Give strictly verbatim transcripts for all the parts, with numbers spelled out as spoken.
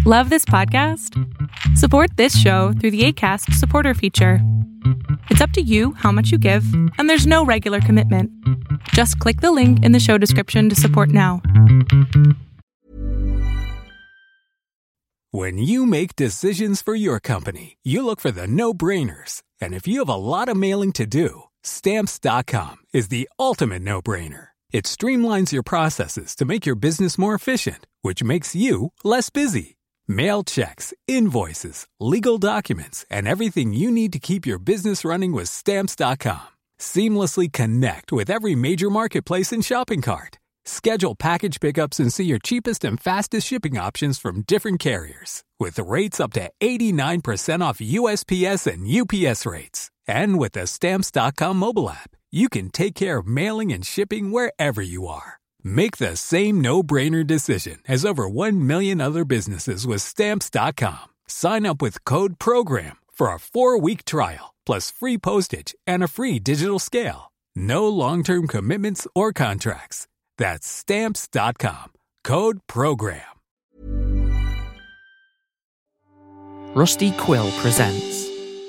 Love this podcast? Support this show through the Acast supporter feature. It's up to you how much you give, and there's no regular commitment. Just click the link in the show description to support now. When you make decisions for your company, you look for the no-brainers. And if you have a lot of mailing to do, Stamps dot com is the ultimate no-brainer. It streamlines your processes to make your business more efficient, which makes you less busy. Mail checks, invoices, legal documents, and everything you need to keep your business running with Stamps dot com. Seamlessly connect with every major marketplace and shopping cart. Schedule package pickups and see your cheapest and fastest shipping options from different carriers. With rates up to eighty-nine percent off U S P S and U P S rates. And with the Stamps dot com mobile app, you can take care of mailing and shipping wherever you are. Make the same no-brainer decision as over one million other businesses with Stamps dot com. Sign up with code PROGRAM for a four-week trial, plus free postage and a free digital scale. No long-term commitments or contracts. That's Stamps dot com. Code PROGRAM. Rusty Quill presents.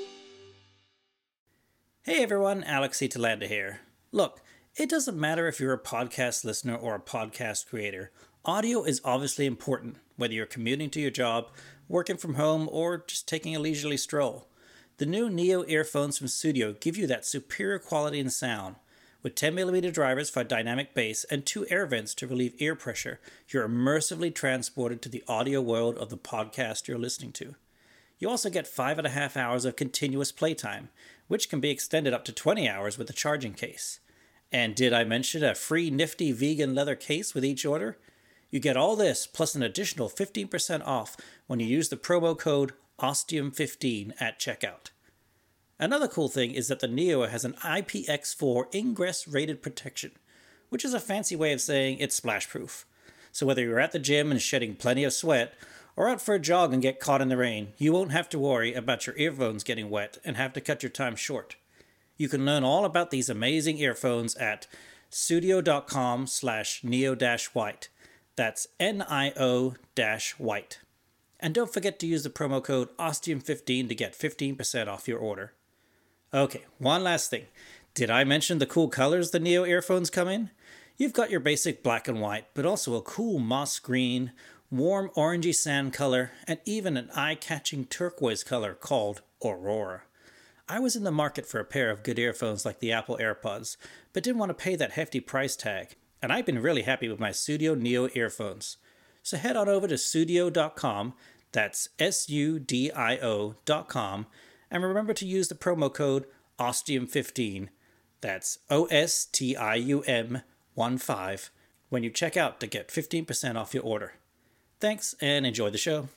Hey everyone, Alex Italanda here. Look, it doesn't matter if you're a podcast listener or a podcast creator. Audio is obviously important, whether you're commuting to your job, working from home, or just taking a leisurely stroll. The new Neo earphones from Sudio give you that superior quality and sound. With ten millimeter drivers for dynamic bass and two air vents to relieve ear pressure, you're immersively transported to the audio world of the podcast you're listening to. You also get five and a half hours of continuous playtime, which can be extended up to twenty hours with the charging case. And did I mention a free nifty vegan leather case with each order? You get all this plus an additional fifteen percent off when you use the promo code ostium fifteen at checkout. Another cool thing is that the Neo has an I P X four ingress rated protection, which is a fancy way of saying it's splash proof. So whether you're at the gym and shedding plenty of sweat, or out for a jog and get caught in the rain, you won't have to worry about your earphones getting wet and have to cut your time short. You can learn all about these amazing earphones at sudio.com slash neo-white. That's N I O white. And don't forget to use the promo code ostium fifteen to get fifteen percent off your order. Okay, one last thing. Did I mention the cool colors the Neo earphones come in? You've got your basic black and white, but also a cool moss green, warm orangey sand color, and even an eye-catching turquoise color called Aurora. I was in the market for a pair of good earphones like the Apple AirPods, but didn't want to pay that hefty price tag, and I've been really happy with my Sudio Neo earphones. So head on over to sudio dot com, that's S U D I O dot com, and remember to use the promo code ostium fifteen, that's O S T I U M one five, when you check out to get fifteen percent off your order. Thanks, and enjoy the show.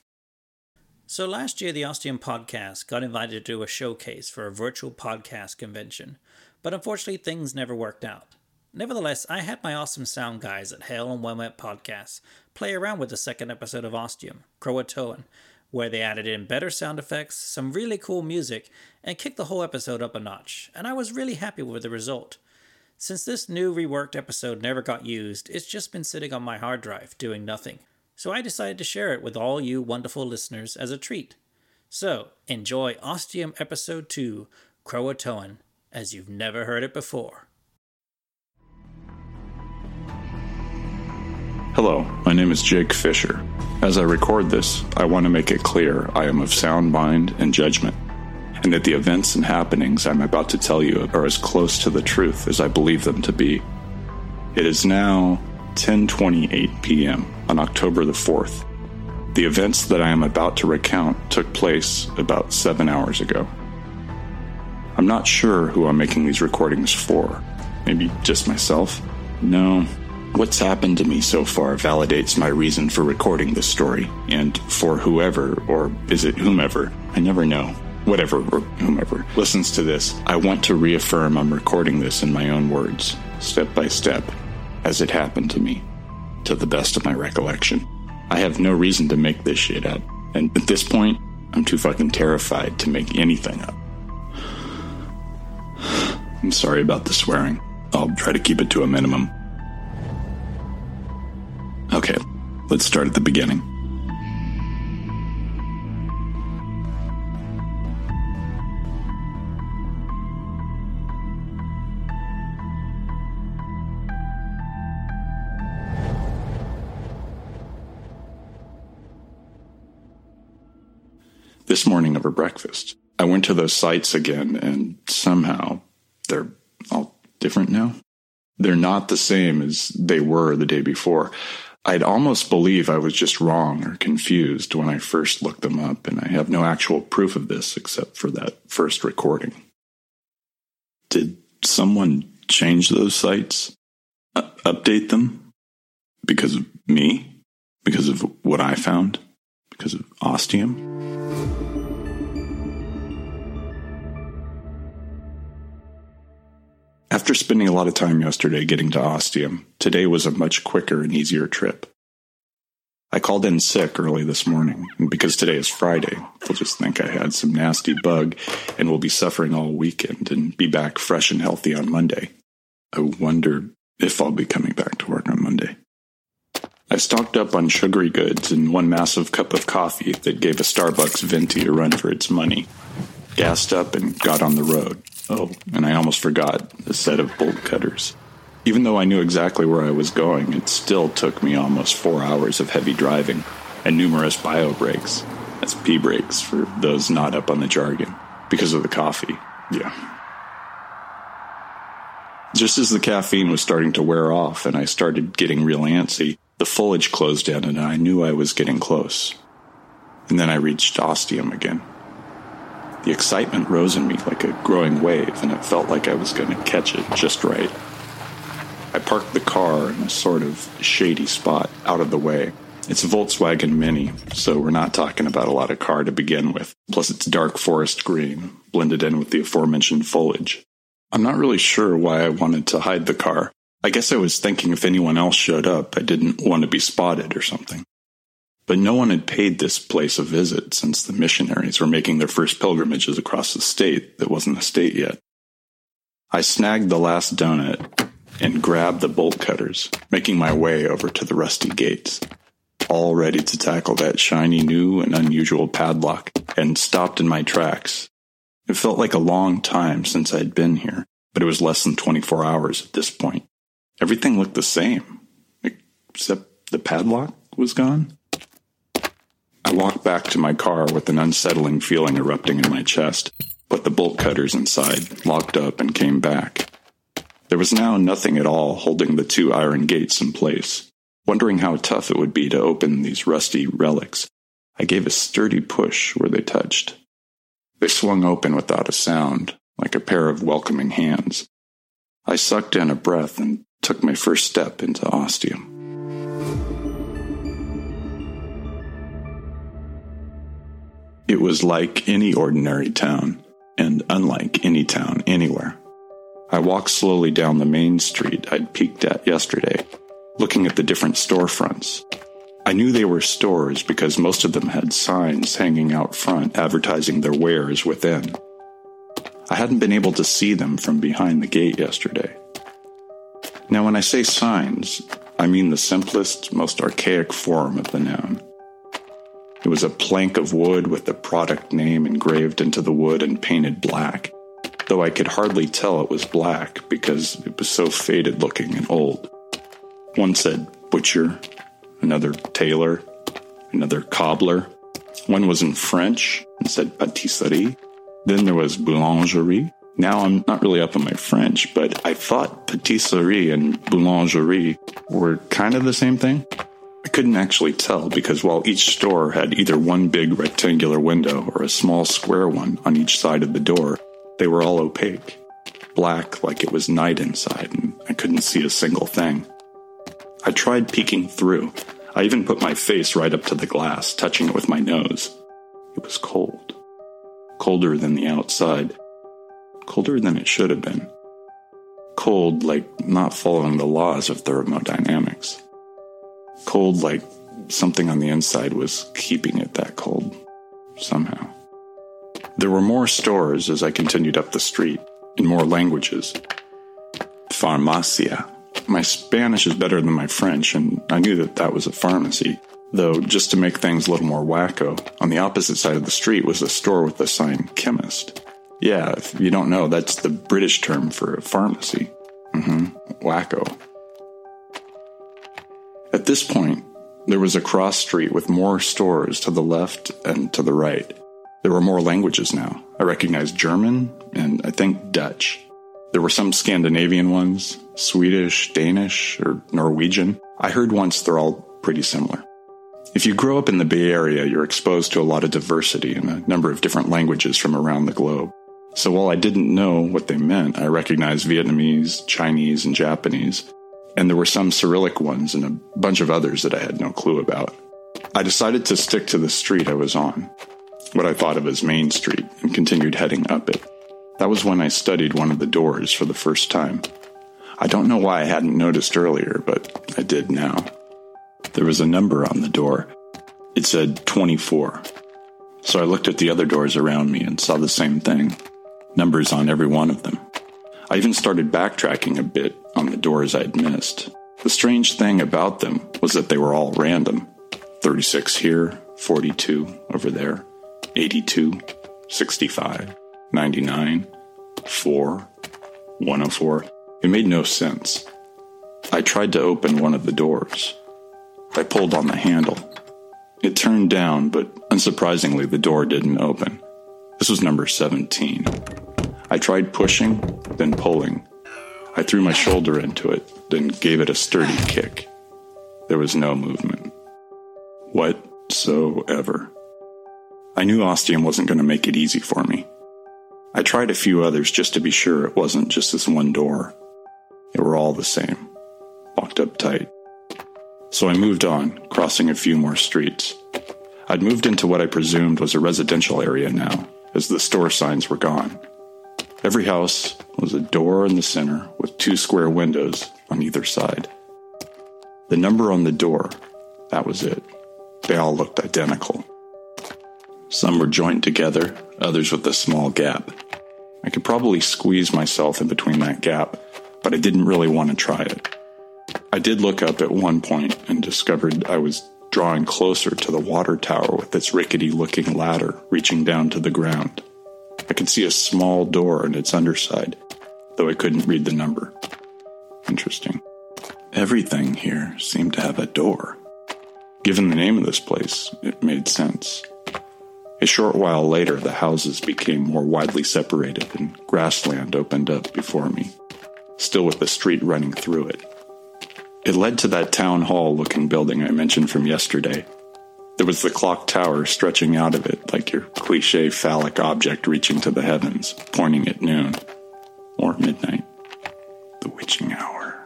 So last year, the Ostium Podcast got invited to do a showcase for a virtual podcast convention, but unfortunately things never worked out. Nevertheless, I had my awesome sound guys at Hale and Wilmette Podcasts play around with the second episode of Ostium, Croatoan, where they added in better sound effects, some really cool music, and kicked the whole episode up a notch, and I was really happy with the result. Since this new reworked episode never got used, it's just been sitting on my hard drive doing nothing. So I decided to share it with all you wonderful listeners as a treat. So, enjoy Ostium Episode two, Croatoan, as you've never heard it before. Hello, my name is Jake Fisher. As I record this, I want to make it clear I am of sound mind and judgment, and that the events and happenings I'm about to tell you are as close to the truth as I believe them to be. It is now ten twenty-eight p.m. on October the fourth. The events that I am about to recount took place about seven hours ago. I'm not sure who I'm making these recordings for. Maybe just myself? No. What's happened to me so far validates my reason for recording this story, and for whoever, or is it whomever, I never know, whatever or whomever, listens to this, I want to reaffirm I'm recording this in my own words, step by step, as it happened to me, to the best of my recollection. I have no reason to make this shit up, and at this point, I'm too fucking terrified to make anything up. I'm sorry about the swearing. I'll try to keep it to a minimum. Okay, let's start at the beginning. This morning over breakfast. I went to those sites again, and somehow they're all different now. They're not the same as they were the day before. I'd almost believe I was just wrong or confused when I first looked them up, and I have no actual proof of this except for that first recording. Did someone change those sites? Uh, update them? Because of me? Because of what I found? Because of Ostium? After spending a lot of time yesterday getting to Ostium, today was a much quicker and easier trip. I called in sick early this morning, and because today is Friday, they'll just think I had some nasty bug and will be suffering all weekend and be back fresh and healthy on Monday. I wonder if I'll be coming back to work on Monday. I stocked up on sugary goods and one massive cup of coffee that gave a Starbucks venti a run for its money, gassed up and got on the road. Oh, and I almost forgot a set of bolt cutters. Even though I knew exactly where I was going, it still took me almost four hours of heavy driving and numerous bio breaks. That's pee breaks for those not up on the jargon. Because of the coffee, yeah. Just as the caffeine was starting to wear off and I started getting real antsy, the foliage closed in and I knew I was getting close. And then I reached Ostium again. The excitement rose in me like a growing wave, and it felt like I was going to catch it just right. I parked the car in a sort of shady spot out of the way. It's a Volkswagen Mini, so we're not talking about a lot of car to begin with. Plus it's dark forest green, blended in with the aforementioned foliage. I'm not really sure why I wanted to hide the car. I guess I was thinking if anyone else showed up, I didn't want to be spotted or something. But no one had paid this place a visit since the missionaries were making their first pilgrimages across the state that wasn't a state yet. I snagged the last donut and grabbed the bolt cutters, making my way over to the rusty gates, all ready to tackle that shiny new and unusual padlock, and stopped in my tracks. It felt like a long time since I'd been here, but it was less than twenty-four hours at this point. Everything looked the same, except the padlock was gone. I walked back to my car with an unsettling feeling erupting in my chest, put the bolt cutters inside, locked up, and came back. There was now nothing at all holding the two iron gates in place. Wondering how tough it would be to open these rusty relics, I gave a sturdy push where they touched. They swung open without a sound, like a pair of welcoming hands. I sucked in a breath and took my first step into Ostium. It was like any ordinary town, and unlike any town anywhere. I walked slowly down the main street I'd peeked at yesterday, looking at the different storefronts. I knew they were stores because most of them had signs hanging out front advertising their wares within. I hadn't been able to see them from behind the gate yesterday. Now, when I say signs, I mean the simplest, most archaic form of the noun. It was a plank of wood with the product name engraved into the wood and painted black, though I could hardly tell it was black because it was so faded looking and old. One said butcher, another tailor, another cobbler. One was in French and said pâtisserie. Then there was boulangerie. Now I'm not really up on my French, but I thought pâtisserie and boulangerie were kind of the same thing. I couldn't actually tell because while each store had either one big rectangular window or a small square one on each side of the door, they were all opaque, black like it was night inside, and I couldn't see a single thing. I tried peeking through. I even put my face right up to the glass, touching it with my nose. It was cold. Colder than the outside. Colder than it should have been. Cold like not following the laws of thermodynamics. Cold like something on the inside was keeping it that cold, somehow. There were more stores as I continued up the street, in more languages. Farmacia. My Spanish is better than my French, and I knew that that was a pharmacy. Though, just to make things a little more wacko, on the opposite side of the street was a store with the sign chemist. Yeah, if you don't know, that's the British term for a pharmacy. Mm-hmm, wacko. At this point, there was a cross street with more stores to the left and to the right. There were more languages now. I recognized German and I think Dutch. There were some Scandinavian ones, Swedish, Danish, or Norwegian. I heard once they're all pretty similar. If you grow up in the Bay Area, you're exposed to a lot of diversity and a number of different languages from around the globe. So while I didn't know what they meant, I recognized Vietnamese, Chinese, and Japanese. And there were some Cyrillic ones and a bunch of others that I had no clue about. I decided to stick to the street I was on, what I thought of as Main Street, and continued heading up it. That was when I studied one of the doors for the first time. I don't know why I hadn't noticed earlier, but I did now. There was a number on the door. It said twenty-four. So I looked at the other doors around me and saw the same thing. Numbers on every one of them. I even started backtracking a bit on the doors I'd missed. The strange thing about them was that they were all random. thirty-six here, forty-two over there, eighty-two, sixty-five, ninety-nine, four, one oh four. It made no sense. I tried to open one of the doors. I pulled on the handle. It turned down, but unsurprisingly, the door didn't open. This was number seventeen. I tried pushing, then pulling. I threw my shoulder into it, then gave it a sturdy kick. There was no movement. Whatsoever. I knew Ostium wasn't going to make it easy for me. I tried a few others just to be sure it wasn't just this one door. They were all the same, locked up tight. So I moved on, crossing a few more streets. I'd moved into what I presumed was a residential area now, as the store signs were gone. Every house was a door in the center with two square windows on either side. The number on the door, that was it. They all looked identical. Some were joined together, others with a small gap. I could probably squeeze myself in between that gap, but I didn't really want to try it. I did look up at one point and discovered I was drawing closer to the water tower with its rickety-looking ladder reaching down to the ground. I could see a small door on its underside, though I couldn't read the number. Interesting. Everything here seemed to have a door. Given the name of this place, it made sense. A short while later, the houses became more widely separated and grassland opened up before me, still with the street running through it. It led to that town hall-looking building I mentioned from yesterday. There was the clock tower stretching out of it like your cliché phallic object reaching to the heavens, pointing at noon. Or midnight. The witching hour.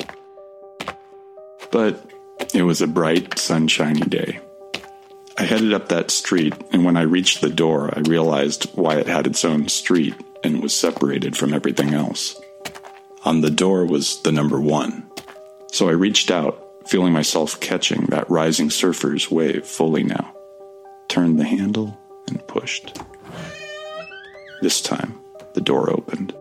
But it was a bright, sunshiny day. I headed up that street, and when I reached the door, I realized why it had its own street and was separated from everything else. On the door was the number one. So I reached out, feeling myself catching that rising surfer's wave fully now. Turned the handle and pushed. This time, the door opened.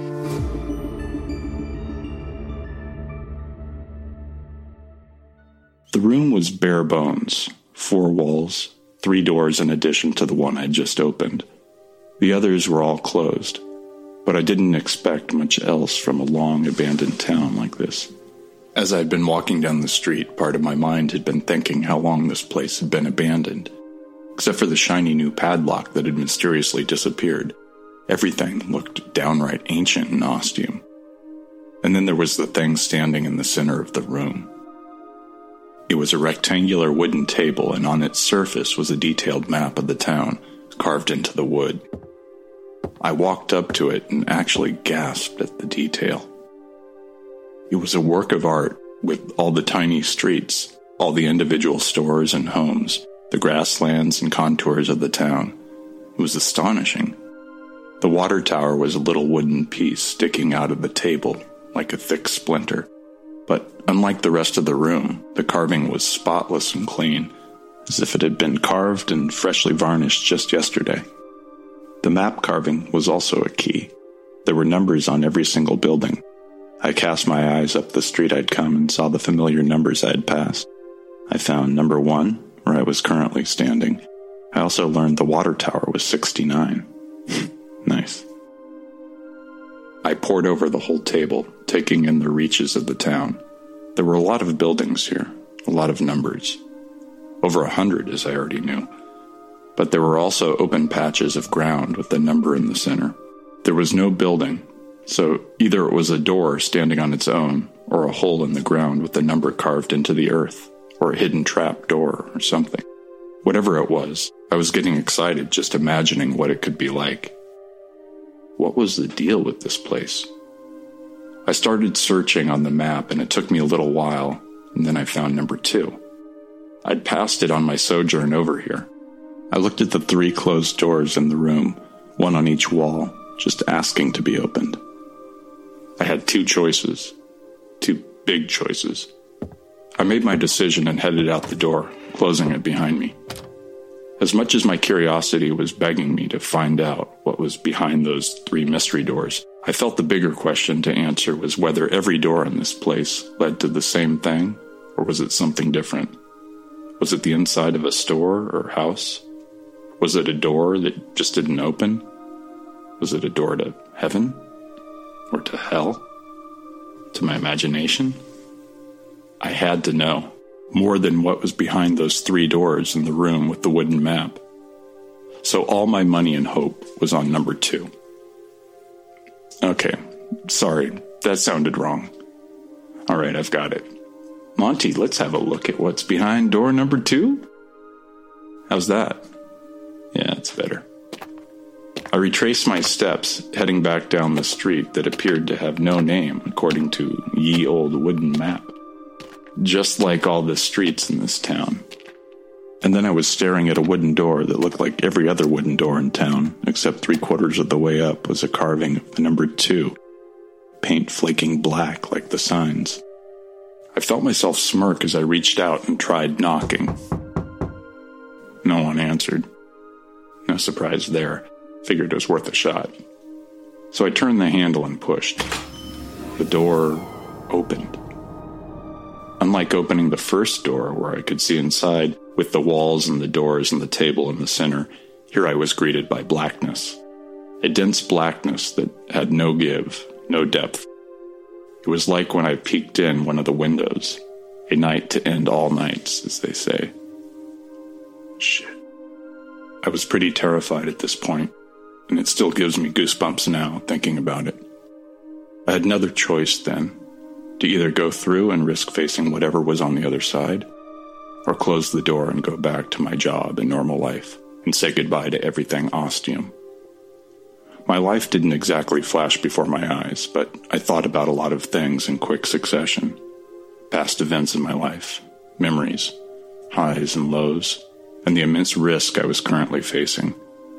The room was bare bones. Four walls, three doors in addition to the one I'd just opened. The others were all closed, but I didn't expect much else from a long abandoned town like this. As I'd been walking down the street, part of my mind had been thinking how long this place had been abandoned. Except for the shiny new padlock that had mysteriously disappeared, everything looked downright ancient in Ostium. And then there was the thing standing in the center of the room. It was a rectangular wooden table, and on its surface was a detailed map of the town, carved into the wood. I walked up to it and actually gasped at the detail. It was a work of art with all the tiny streets, all the individual stores and homes, the grasslands and contours of the town. It was astonishing. The water tower was a little wooden piece sticking out of the table like a thick splinter. But unlike the rest of the room, the carving was spotless and clean, as if it had been carved and freshly varnished just yesterday. The map carving was also a key. There were numbers on every single building. I cast my eyes up the street I'd come and saw the familiar numbers I had passed. I found number one, where I was currently standing. I also learned the water tower was sixty-nine. Nice. I pored over the whole table, taking in the reaches of the town. There were a lot of buildings here, a lot of numbers. Over a hundred, as I already knew. but there were also open patches of ground with the number in the center. There was no building, so either it was a door standing on its own, or a hole in the ground with the number carved into the earth, or a hidden trap door or something. Whatever it was, I was getting excited just imagining what it could be like. What was the deal with this place? I started searching on the map, and it took me a little while, and then I found number two. I'd passed it on my sojourn over here. I looked at the three closed doors in the room, one on each wall, just asking to be opened. I had two choices. Two big choices. I made my decision and headed out the door, closing it behind me. As much as my curiosity was begging me to find out what was behind those three mystery doors, I felt the bigger question to answer was whether every door in this place led to the same thing, or was it something different? Was it the inside of a store or house? Was it a door that just didn't open? Was it a door to heaven? Or to hell? To my imagination? I had to know. More than what was behind those three doors in the room with the wooden map. So all my money and hope was on number two. Okay, sorry, that sounded wrong. All right, I've got it. Monty, let's have a look at what's behind door number two. How's that? Yeah, it's better. I retraced my steps, heading back down the street that appeared to have no name, according to ye old wooden map. Just like all the streets in this town. And then I was staring at a wooden door that looked like every other wooden door in town, except three quarters of the way up was a carving of the number two, paint flaking black like the signs. I felt myself smirk as I reached out and tried knocking. No one answered. No surprise there. Figured it was worth a shot. So I turned the handle and pushed. The door opened. Unlike opening the first door where I could see inside, with the walls and the doors and the table in the center, here I was greeted by blackness. A dense blackness that had no give, no depth. It was like when I peeked in one of the windows. A night to end all nights, as they say. Shit. I was pretty terrified at this point, and it still gives me goosebumps now thinking about it. I had another choice then. To either go through and risk facing whatever was on the other side, or close the door and go back to my job and normal life, and say goodbye to everything ostium. My life didn't exactly flash before my eyes, but I thought about a lot of things in quick succession. Past events in my life, memories, highs and lows, and the immense risk I was currently facing.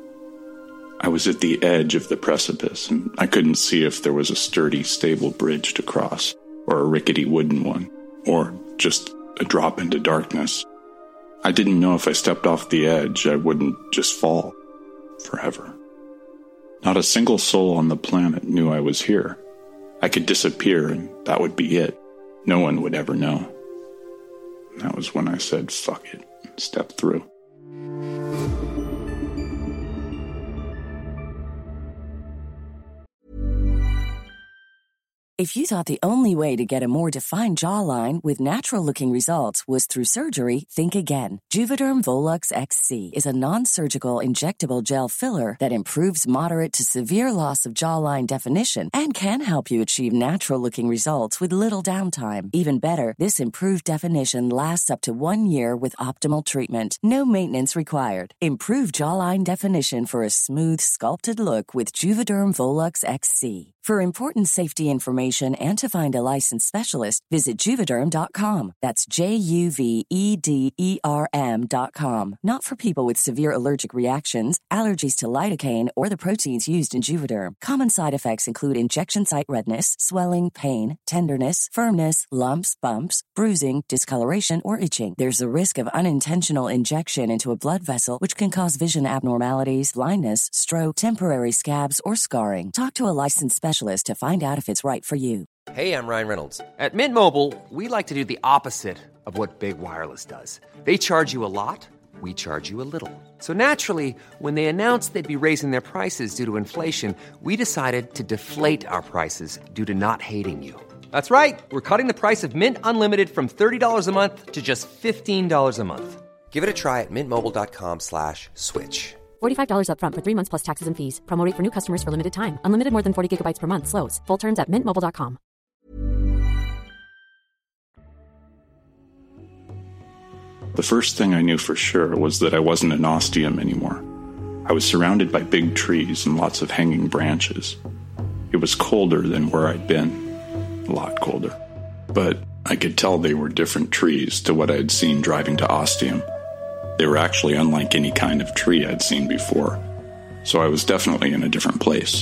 I was at the edge of the precipice, and I couldn't see if there was a sturdy, stable bridge to cross, or a rickety wooden one, or just a drop into darkness. I didn't know if I stepped off the edge, I wouldn't just fall forever. Not a single soul on the planet knew I was here. I could disappear, and that would be it. No one would ever know. And that was when I said, fuck it, and stepped through. If you thought the only way to get a more defined jawline with natural-looking results was through surgery, think again. Juvederm Volux X C is a non-surgical injectable gel filler that improves moderate to severe loss of jawline definition and can help you achieve natural-looking results with little downtime. Even better, this improved definition lasts up to one year with optimal treatment. No maintenance required. Improve jawline definition for a smooth, sculpted look with Juvederm Volux X C. For important safety information and to find a licensed specialist, visit Juvederm dot com. That's J U V E D E R M dot com. Not for people with severe allergic reactions, allergies to lidocaine, or the proteins used in Juvederm. Common side effects include injection site redness, swelling, pain, tenderness, firmness, lumps, bumps, bruising, discoloration, or itching. There's a risk of unintentional injection into a blood vessel, which can cause vision abnormalities, blindness, stroke, temporary scabs, or scarring. Talk to a licensed specialist to find out if it's right for you. Hey, I'm Ryan Reynolds. At Mint Mobile, we like to do the opposite of what Big Wireless does. They charge you a lot, we charge you a little. So naturally, when they announced they'd be raising their prices due to inflation, we decided to deflate our prices due to not hating you. That's right. We're cutting the price of Mint Unlimited from thirty dollars a month to just fifteen dollars a month. Give it a try at mintmobile.com slash switch. forty-five dollars up front for three months plus taxes and fees. Promo rate for new customers for limited time. Unlimited more than forty gigabytes per month. Slows full terms at mint mobile dot com. The first thing I knew for sure was that I wasn't in Ostium anymore. I was surrounded by big trees and lots of hanging branches. It was colder than where I'd been. A lot colder. But I could tell they were different trees to what I had seen driving to Ostium. They were actually unlike any kind of tree I'd seen before, so I was definitely in a different place.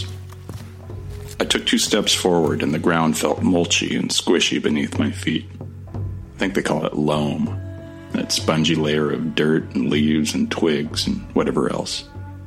I took two steps forward and the ground felt mulchy and squishy beneath my feet. I think they call it loam, that spongy layer of dirt and leaves and twigs and whatever else.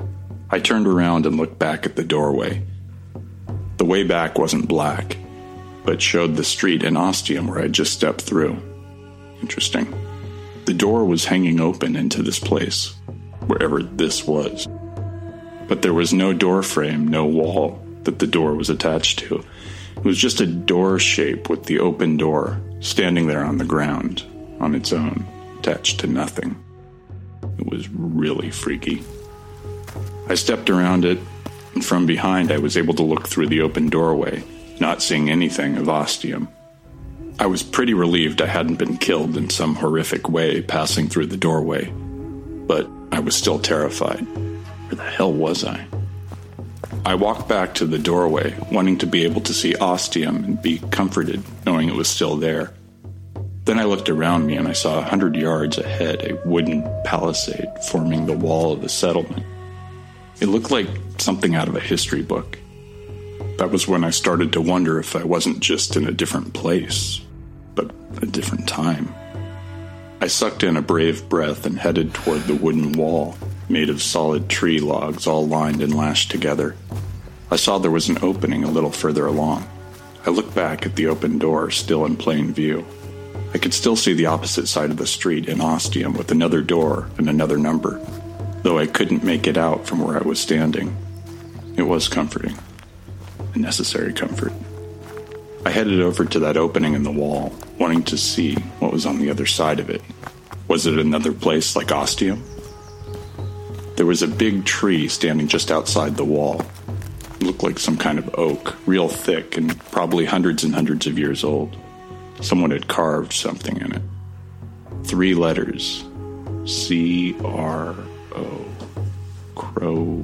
I turned around and looked back at the doorway. The way back wasn't black, but showed the street in Ostium where I'd just stepped through. Interesting. The door was hanging open into this place, wherever this was. But there was no door frame, no wall that the door was attached to. It was just a door shape with the open door standing there on the ground, on its own, attached to nothing. It was really freaky. I stepped around it, and from behind I was able to look through the open doorway, not seeing anything of Ostium. I was pretty relieved I hadn't been killed in some horrific way passing through the doorway, but I was still terrified. Where the hell was I? I walked back to the doorway, wanting to be able to see Ostium and be comforted, knowing it was still there. Then I looked around me and I saw a hundred yards ahead a wooden palisade forming the wall of the settlement. It looked like something out of a history book. That was when I started to wonder if I wasn't just in a different place, but a different time. I sucked in a brave breath and headed toward the wooden wall, made of solid tree logs all lined and lashed together. I saw there was an opening a little further along. I looked back at the open door, still in plain view. I could still see the opposite side of the street in Ostium with another door and another number, though I couldn't make it out from where I was standing. It was comforting. A necessary comfort. I headed over to that opening in the wall, wanting to see what was on the other side of it. Was it another place like Ostium? There was a big tree standing just outside the wall. It looked like some kind of oak, real thick and probably hundreds and hundreds of years old. Someone had carved something in it. Three letters. C R O. Crow.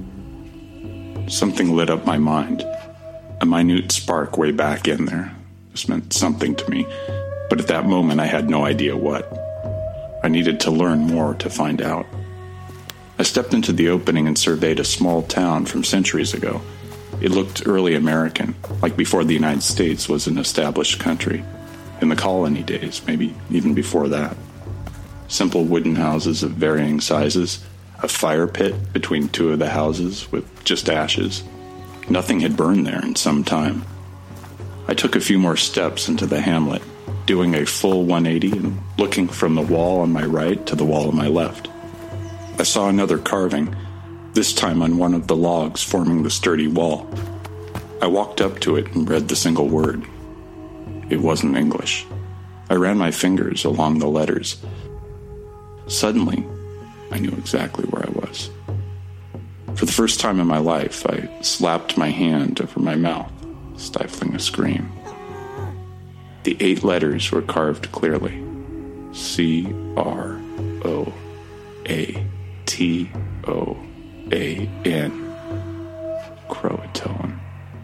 Something lit up my mind. A minute spark way back in there. This meant something to me, but at that moment I had no idea what. I needed to learn more to find out. I stepped into the opening and surveyed a small town from centuries ago. It looked early American, like before the United States was an established country. In the colony days, maybe even before that. Simple wooden houses of varying sizes, a fire pit between two of the houses with just ashes. Nothing had burned there in some time. I took a few more steps into the hamlet, doing a full one eighty and looking from the wall on my right to the wall on my left. I saw another carving, this time on one of the logs forming the sturdy wall. I walked up to it and read the single word. It wasn't English. I ran my fingers along the letters. Suddenly, I knew exactly where I was. For the first time in my life, I slapped my hand over my mouth, stifling a scream. The eight letters were carved clearly. C R O A T O A N. Croatoan.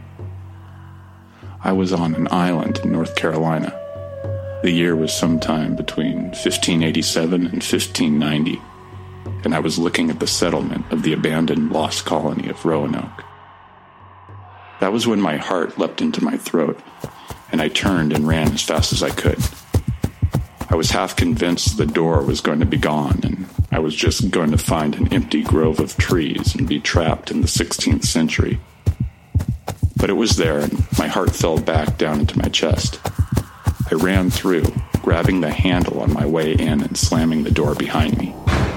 I was on an island in North Carolina. The year was sometime between fifteen eighty-seven and fifteen ninety, and I was looking at the settlement of the abandoned lost colony of Roanoke. That was when my heart leapt into my throat, and I turned and ran as fast as I could. I was half convinced the door was going to be gone, and I was just going to find an empty grove of trees and be trapped in the sixteenth century. But it was there, and my heart fell back down into my chest. I ran through, grabbing the handle on my way in and slamming the door behind me.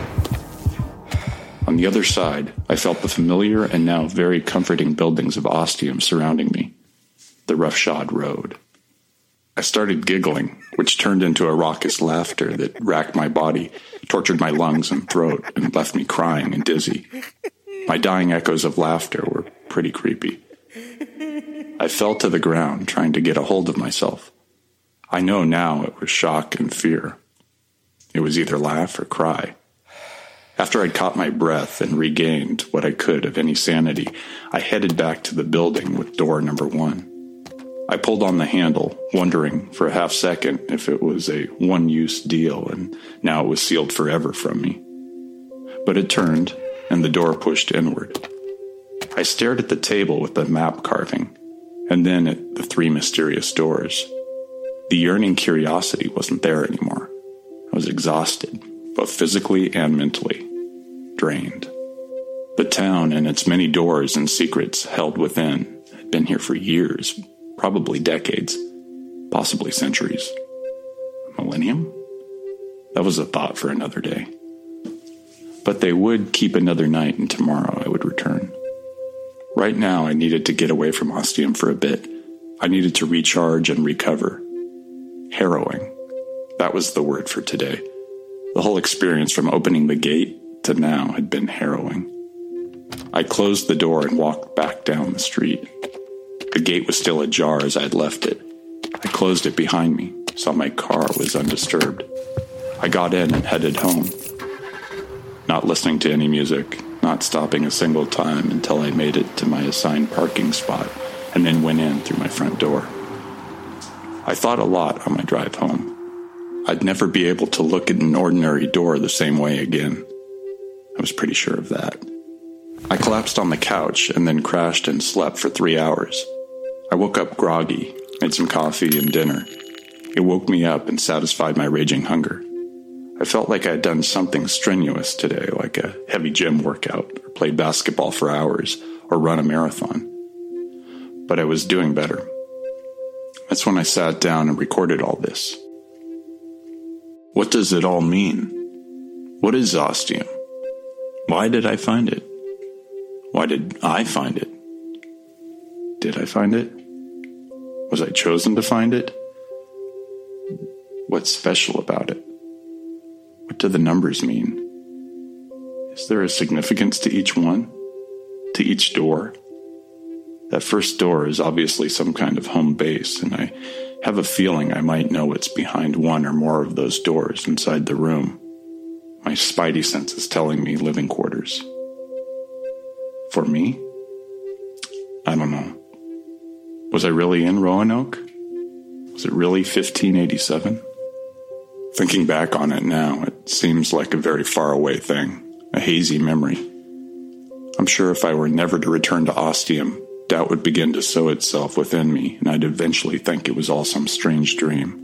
On the other side, I felt the familiar and now very comforting buildings of Ostium surrounding me. The roughshod road. I started giggling, which turned into a raucous laughter that racked my body, tortured my lungs and throat, and left me crying and dizzy. My dying echoes of laughter were pretty creepy. I fell to the ground, trying to get a hold of myself. I know now it was shock and fear. It was either laugh or cry. After I'd caught my breath and regained what I could of any sanity, I headed back to the building with door number one. I pulled on the handle, wondering for a half second if it was a one-use deal and now it was sealed forever from me. But it turned, and the door pushed inward. I stared at the table with the map carving, and then at the three mysterious doors. The yearning curiosity wasn't there anymore. I was exhausted, both physically and mentally, drained. The town and its many doors and secrets held within had been here for years, probably decades, possibly centuries. A millennium? That was a thought for another day. But they would keep another night, and tomorrow I would return. Right now, I needed to get away from Ostium for a bit. I needed to recharge and recover. Harrowing. That was the word for today. The whole experience from opening the gate to now had been harrowing. I closed the door and walked back down the street. The gate was still ajar as I had left it. I closed it behind me, saw my car was undisturbed. I got in and headed home. Not listening to any music, not stopping a single time until I made it to my assigned parking spot, and then went in through my front door. I thought a lot on my drive home. I'd never be able to look at an ordinary door the same way again. I was pretty sure of that. I collapsed on the couch and then crashed and slept for three hours. I woke up groggy, made some coffee and dinner. It woke me up and satisfied my raging hunger. I felt like I had done something strenuous today, like a heavy gym workout, or played basketball for hours, or run a marathon. But I was doing better. That's when I sat down and recorded all this. What does it all mean? What is Ostium? Why did I find it? Why did I find it? Did I find it? Was I chosen to find it? What's special about it? What do the numbers mean? Is there a significance to each one? To each door? That first door is obviously some kind of home base, and I have a feeling I might know what's behind one or more of those doors inside the room. My spidey sense is telling me living quarters. For me? I don't know. Was I really in Roanoke? Was it really fifteen eighty-seven? Thinking back on it now, it seems like a very far away thing, a hazy memory. I'm sure if I were never to return to Ostium, doubt would begin to sow itself within me, and I'd eventually think it was all some strange dream.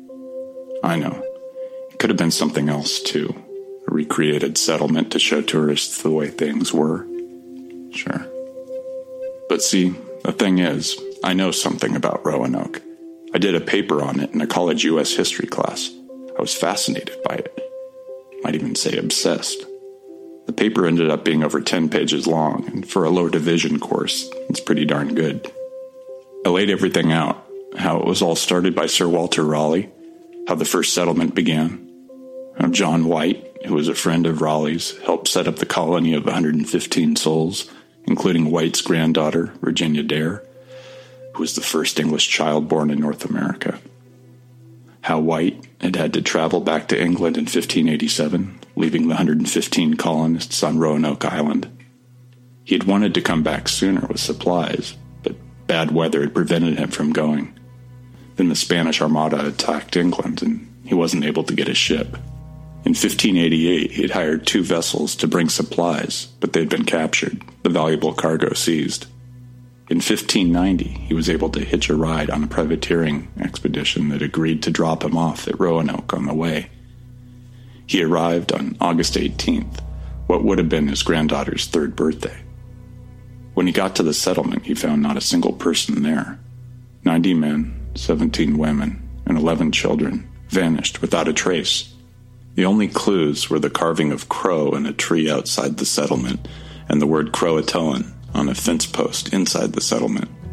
I know. It could have been something else, too. A recreated settlement to show tourists the way things were. Sure. But see, the thing is, I know something about Roanoke. I did a paper on it in a college U S history class. I was fascinated by it. Might even say obsessed. The paper ended up being over ten pages long, and for a lower division course, it's pretty darn good. I laid everything out, how it was all started by Sir Walter Raleigh, how the first settlement began, how John White, who was a friend of Raleigh's, helped set up the colony of one hundred fifteen souls, including White's granddaughter, Virginia Dare, who was the first English child born in North America. How White had had to travel back to England in fifteen eighty-seven, leaving the one hundred fifteen colonists on Roanoke Island. He had wanted to come back sooner with supplies, but bad weather had prevented him from going. Then the Spanish Armada attacked England, and he wasn't able to get a ship. In fifteen eighty-eight, he had hired two vessels to bring supplies, but they'd been captured, the valuable cargo seized. In fifteen ninety, he was able to hitch a ride on a privateering expedition that agreed to drop him off at Roanoke on the way. He arrived on August eighteenth, what would have been his granddaughter's third birthday. When he got to the settlement, he found not a single person there. Ninety men, seventeen women, and eleven children vanished without a trace. The only clues were the carving of crow in a tree outside the settlement and the word Croatoan on a fence post inside the settlement.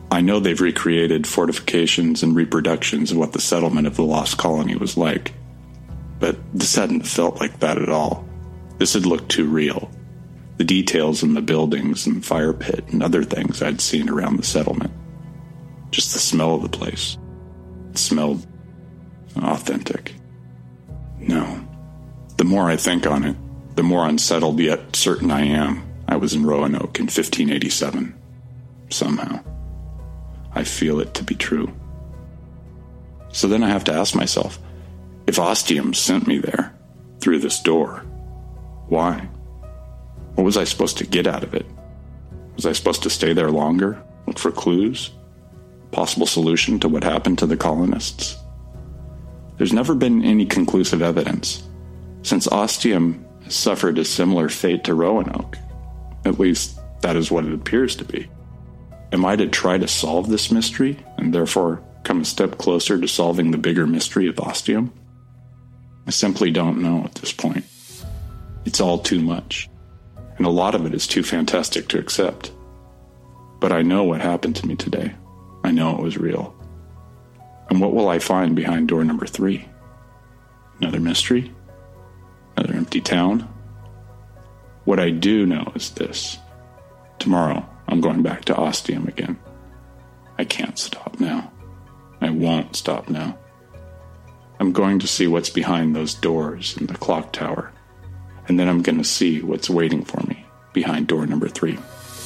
I know they've recreated fortifications and reproductions of what the settlement of the lost colony was like, but this hadn't felt like that at all. This had looked too real. The details in the buildings and fire pit and other things I'd seen around the settlement. Just the smell of the place. It smelled authentic. No. The more I think on it, the more unsettled yet certain I am I was in Roanoke in fifteen eighty-seven. Somehow. I feel it to be true. So then I have to ask myself, if Ostium sent me there, through this door, why? What was I supposed to get out of it? Was I supposed to stay there longer? Look for clues? Possible solution to what happened to the colonists? There's never been any conclusive evidence, since Ostium has suffered a similar fate to Roanoke. At least, that is what it appears to be. Am I to try to solve this mystery, and therefore come a step closer to solving the bigger mystery of Ostium? I simply don't know at this point. It's all too much, and a lot of it is too fantastic to accept. But I know what happened to me today. I know it was real. And what will I find behind door number three? Another mystery? Another empty town? What I do know is this. Tomorrow, I'm going back to Ostium again. I can't stop now. I won't stop now. I'm going to see what's behind those doors in the clock tower, and then I'm going to see what's waiting for me behind door number three.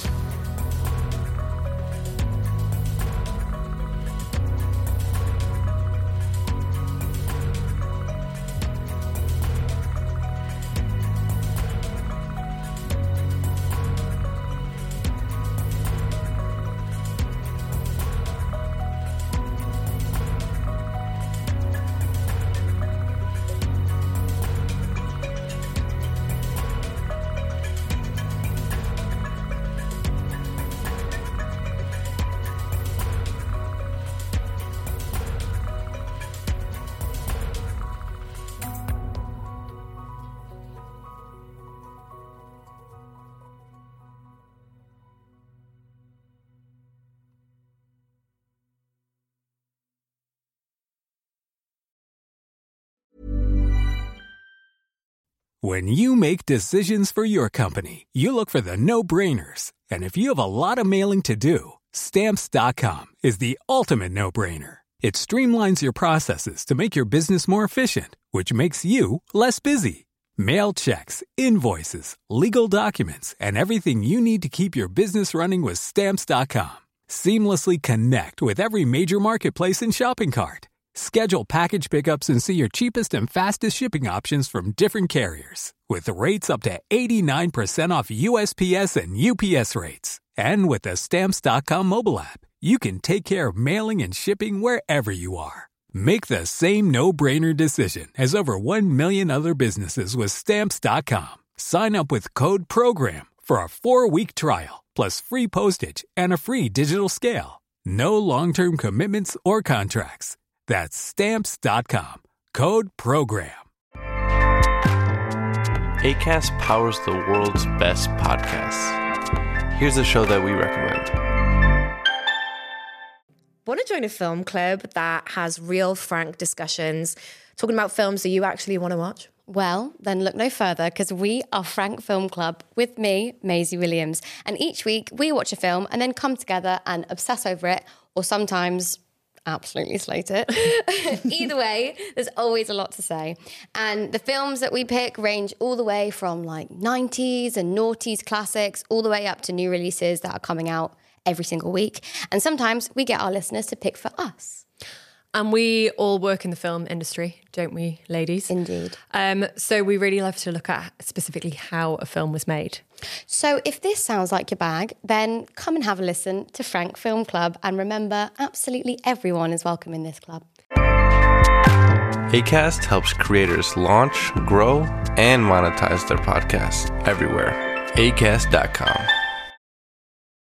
When you make decisions for your company, you look for the no-brainers. And if you have a lot of mailing to do, Stamps dot com is the ultimate no-brainer. It streamlines your processes to make your business more efficient, which makes you less busy. Mail checks, invoices, legal documents, and everything you need to keep your business running with Stamps dot com. Seamlessly connect with every major marketplace and shopping cart. Schedule package pickups and see your cheapest and fastest shipping options from different carriers, with rates up to eighty-nine percent off U S P S and U P S rates. And with the Stamps dot com mobile app, you can take care of mailing and shipping wherever you are. Make the same no-brainer decision as over one million other businesses with Stamps dot com. Sign up with code PROGRAM for a four-week trial, plus free postage and a free digital scale. No long-term commitments or contracts. That's Stamps dot com. Code PROGRAM. Acast powers the world's best podcasts. Here's a show that we recommend. Want to join a film club that has real, frank discussions, talking about films that you actually want to watch? Well, then look no further, because we are Frank Film Club with me, Maisie Williams. And each week we watch a film and then come together and obsess over it, or sometimes absolutely slate it. Either way, there's always a lot to say. And the films that we pick range all the way from like nineties and noughties classics, all the way up to new releases that are coming out every single week. And sometimes we get our listeners to pick for us. And we all work in the film industry, don't we, ladies? Indeed. Um, so we really love to look at specifically how a film was made. So if this sounds like your bag, then come and have a listen to Frank Film Club. And remember, absolutely everyone is welcome in this club. Acast helps creators launch, grow, and monetize their podcasts everywhere. Acast dot com.